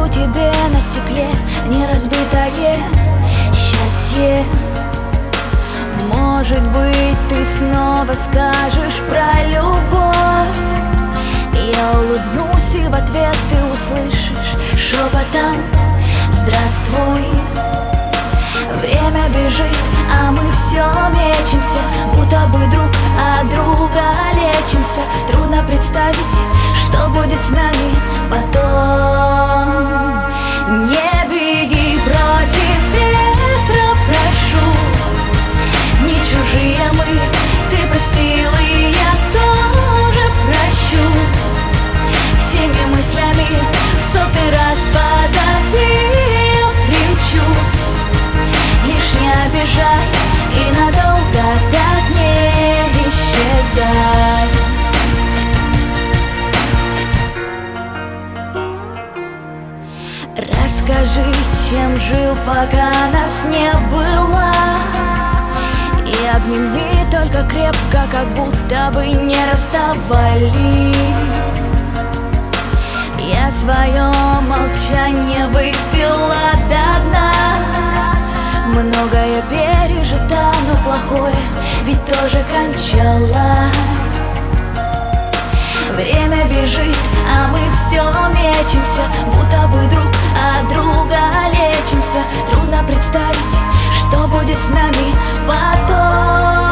Найду тебе на стекле неразбитое счастье. Может быть, ты снова скажешь про любовь. Я улыбнусь, и в ответ ты услышишь шепотом: здравствуй. Время бежит, а мы все мечемся, будто бы друг от друга лечимся. Трудно представить, что будет с нами потом. Не беги против ветра, прошу. Не чужие мы, ты просил, и я тоже прощу. Всеми мыслями в 100-й раз позови, я примчусь. Лишь не обижай и надолго так не исчезай. Расскажи, чем жил, пока нас не было, и обними только крепко, как будто бы не расставались. Я свое молчание выпила до дна. Многое пережито, но плохое ведь тоже кончалось. Время бежит, а мы все мечемся, будто бы друг от друга лечимся. Трудно представить, что будет с нами потом.